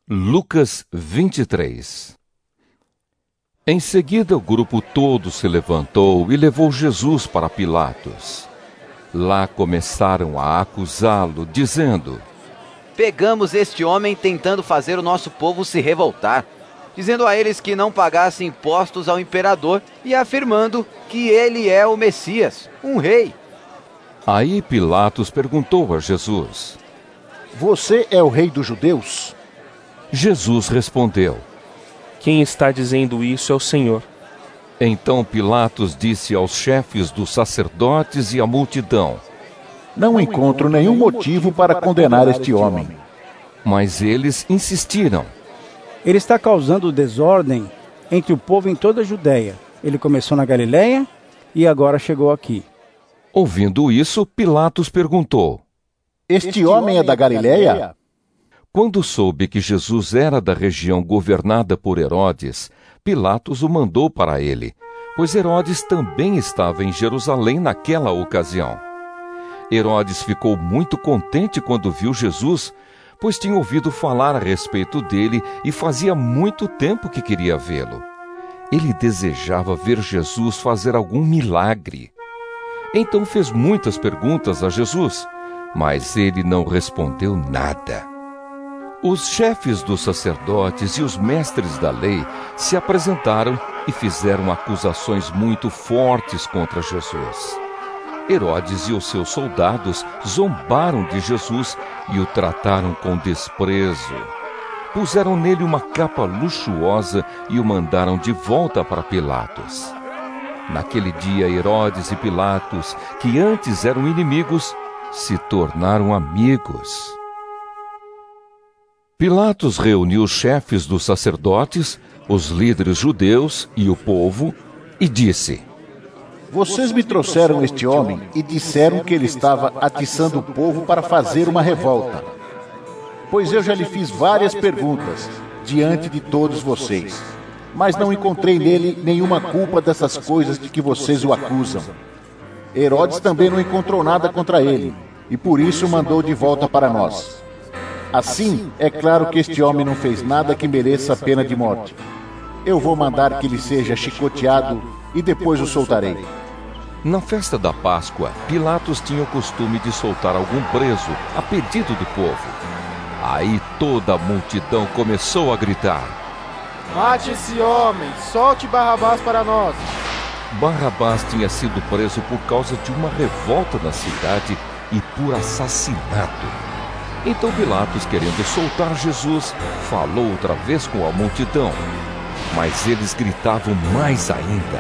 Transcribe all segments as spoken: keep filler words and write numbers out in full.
Lucas vinte e três. Em seguida, o grupo todo se levantou e levou Jesus para Pilatos. Lá começaram a acusá-lo, dizendo: Pegamos este homem tentando fazer o nosso povo se revoltar, dizendo a eles que não pagassem impostos ao imperador e afirmando que ele é o Messias, um rei. Aí Pilatos perguntou a Jesus: Você é o rei dos judeus? Jesus respondeu: Quem está dizendo isso é o Senhor. Então Pilatos disse aos chefes dos sacerdotes e à multidão: Não encontro nenhum motivo para condenar este homem. Mas eles insistiram: Ele está causando desordem entre o povo em toda a Judéia. Ele começou na Galileia e agora chegou aqui. Ouvindo isso, Pilatos perguntou: Este homem é da Galileia? Quando soube que Jesus era da região governada por Herodes, Pilatos o mandou para ele, pois Herodes também estava em Jerusalém naquela ocasião. Herodes ficou muito contente quando viu Jesus, pois tinha ouvido falar a respeito dele e fazia muito tempo que queria vê-lo. Ele desejava ver Jesus fazer algum milagre. Então fez muitas perguntas a Jesus, mas ele não respondeu nada. Os chefes dos sacerdotes e os mestres da lei se apresentaram e fizeram acusações muito fortes contra Jesus. Herodes e os seus soldados zombaram de Jesus e o trataram com desprezo. Puseram nele uma capa luxuosa e o mandaram de volta para Pilatos. Naquele dia, Herodes e Pilatos, que antes eram inimigos, se tornaram amigos. Pilatos reuniu os chefes dos sacerdotes, os líderes judeus e o povo, e disse: Vocês me trouxeram este homem e disseram que ele estava atiçando o povo para fazer uma revolta. Pois eu já lhe fiz várias perguntas diante de todos vocês, mas não encontrei nele nenhuma culpa dessas coisas de que vocês o acusam. Herodes também não encontrou nada contra ele, e por isso o mandou de volta para nós. Assim, é claro que este homem não fez nada que mereça a pena de morte. Eu vou mandar que ele seja chicoteado e depois o soltarei. Na festa da Páscoa, Pilatos tinha o costume de soltar algum preso a pedido do povo. Aí toda a multidão começou a gritar: Mate esse homem, solte Barrabás para nós. Barrabás tinha sido preso por causa de uma revolta na cidade e por assassinato. Então Pilatos, querendo soltar Jesus, falou outra vez com a multidão. Mas eles gritavam mais ainda: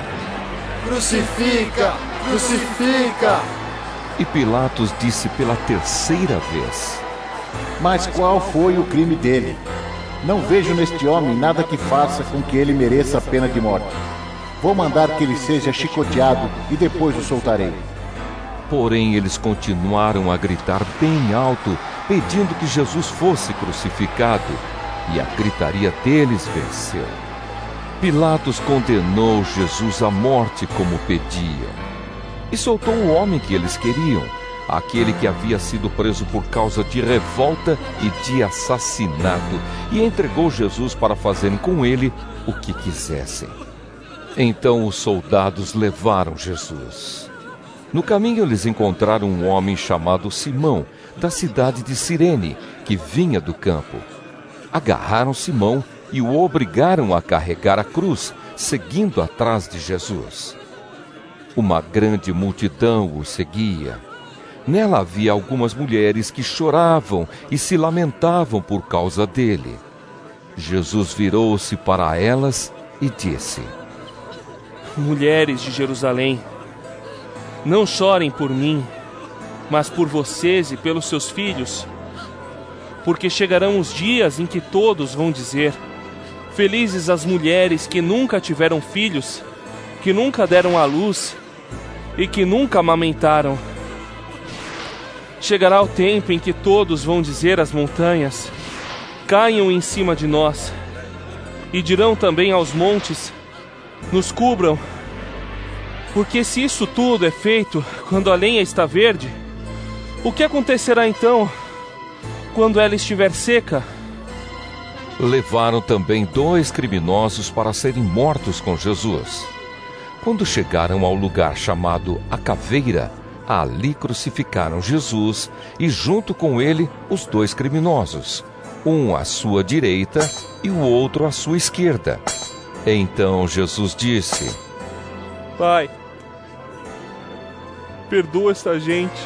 Crucifica! Crucifica! E Pilatos disse pela terceira vez: Mas qual foi o crime dele? Não vejo neste homem nada que faça com que ele mereça a pena de morte. Vou mandar que ele seja chicoteado e depois o soltarei. Porém, eles continuaram a gritar bem alto, pedindo que Jesus fosse crucificado, e a gritaria deles venceu. Pilatos condenou Jesus à morte como pediam, e soltou o homem que eles queriam, aquele que havia sido preso por causa de revolta e de assassinato, e entregou Jesus para fazerem com ele o que quisessem. Então os soldados levaram Jesus. No caminho eles encontraram um homem chamado Simão, da cidade de Cirene, que vinha do campo. Agarraram Simão e o obrigaram a carregar a cruz, seguindo atrás de Jesus. Uma grande multidão o seguia. Nela havia algumas mulheres que choravam e se lamentavam por causa dele. Jesus virou-se para elas e disse: Mulheres de Jerusalém, não chorem por mim, mas por vocês e pelos seus filhos, porque chegarão os dias em que todos vão dizer: felizes as mulheres que nunca tiveram filhos, que nunca deram à luz e que nunca amamentaram. Chegará o tempo em que todos vão dizer às montanhas: caiam em cima de nós, e dirão também aos montes: nos cubram. Porque se isso tudo é feito quando a lenha está verde, o que acontecerá então quando ela estiver seca? Levaram também dois criminosos para serem mortos com Jesus. Quando chegaram ao lugar chamado A Caveira, ali crucificaram Jesus e junto com ele os dois criminosos, um à sua direita e o outro à sua esquerda. Então Jesus disse: Pai, perdoa esta gente.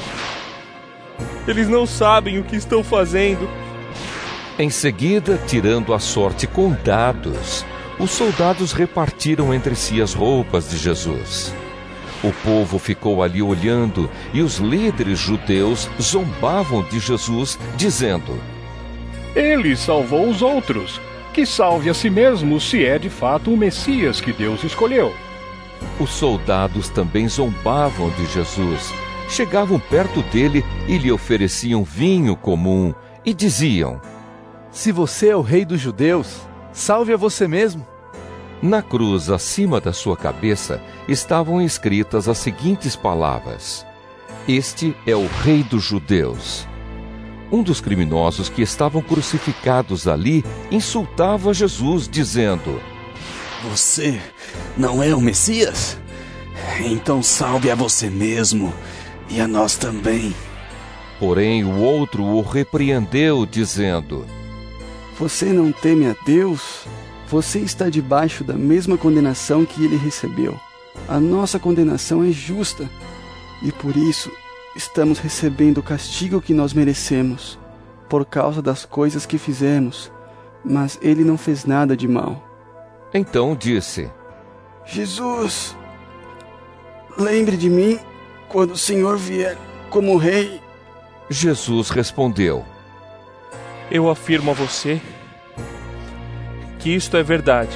Eles não sabem o que estão fazendo. Em seguida, tirando a sorte com dados, os soldados repartiram entre si as roupas de Jesus. O povo ficou ali olhando e os líderes judeus zombavam de Jesus, dizendo: Ele salvou os outros. Que salve a si mesmo se é de fato o Messias que Deus escolheu. Os soldados também zombavam de Jesus. Chegavam perto dele e lhe ofereciam vinho comum e diziam: Se você é o rei dos judeus, salve a você mesmo. Na cruz, acima da sua cabeça, estavam escritas as seguintes palavras: Este é o rei dos judeus. Um dos criminosos que estavam crucificados ali insultava Jesus, dizendo: Você não é o Messias? Então salve a você mesmo e a nós também. Porém, o outro o repreendeu, dizendo: Você não teme a Deus? Você está debaixo da mesma condenação que ele recebeu. A nossa condenação é justa e por isso estamos recebendo o castigo que nós merecemos, por causa das coisas que fizemos, mas ele não fez nada de mal. Então disse: Jesus, lembre de mim quando o Senhor vier como rei. Jesus respondeu: Eu afirmo a você que isto é verdade.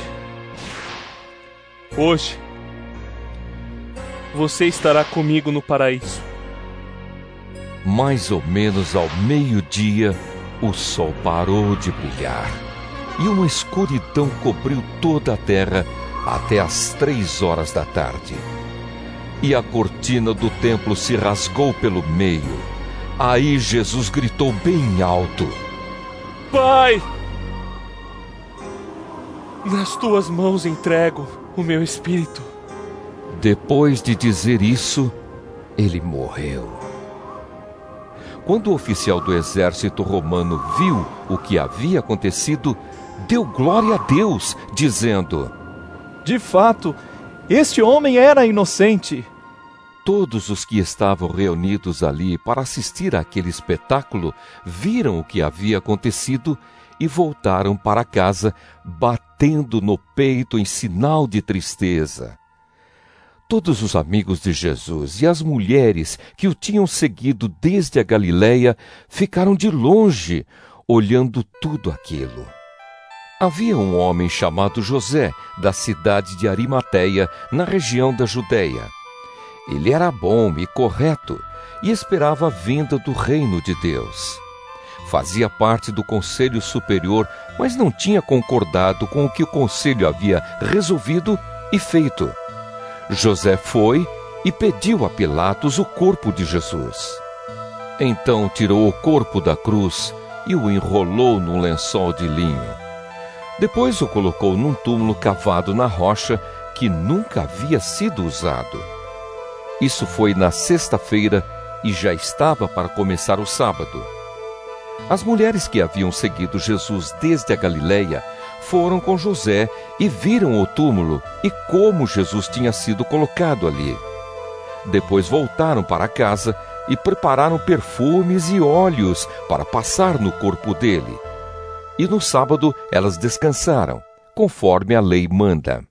Hoje, você estará comigo no paraíso. Mais ou menos ao meio-dia, o sol parou de brilhar e uma escuridão cobriu toda a terra até às três horas da tarde. E a cortina do templo se rasgou pelo meio. Aí Jesus gritou bem alto: Pai, nas tuas mãos entrego o meu espírito. Depois de dizer isso, ele morreu. Quando o oficial do exército romano viu o que havia acontecido, deu glória a Deus, dizendo: De fato, este homem era inocente. Todos os que estavam reunidos ali para assistir àquele espetáculo viram o que havia acontecido e voltaram para casa, batendo no peito em sinal de tristeza. Todos os amigos de Jesus e as mulheres que o tinham seguido desde a Galileia ficaram de longe, olhando tudo aquilo. Havia um homem chamado José, da cidade de Arimateia, na região da Judeia. Ele era bom e correto e esperava a vinda do reino de Deus. Fazia parte do conselho superior, mas não tinha concordado com o que o conselho havia resolvido e feito. José foi e pediu a Pilatos o corpo de Jesus. Então tirou o corpo da cruz e o enrolou num lençol de linho. Depois o colocou num túmulo cavado na rocha que nunca havia sido usado. Isso foi na sexta-feira e já estava para começar o sábado. As mulheres que haviam seguido Jesus desde a Galileia foram com José e viram o túmulo e como Jesus tinha sido colocado ali. Depois voltaram para casa e prepararam perfumes e óleos para passar no corpo dele. E no sábado elas descansaram, conforme a lei manda.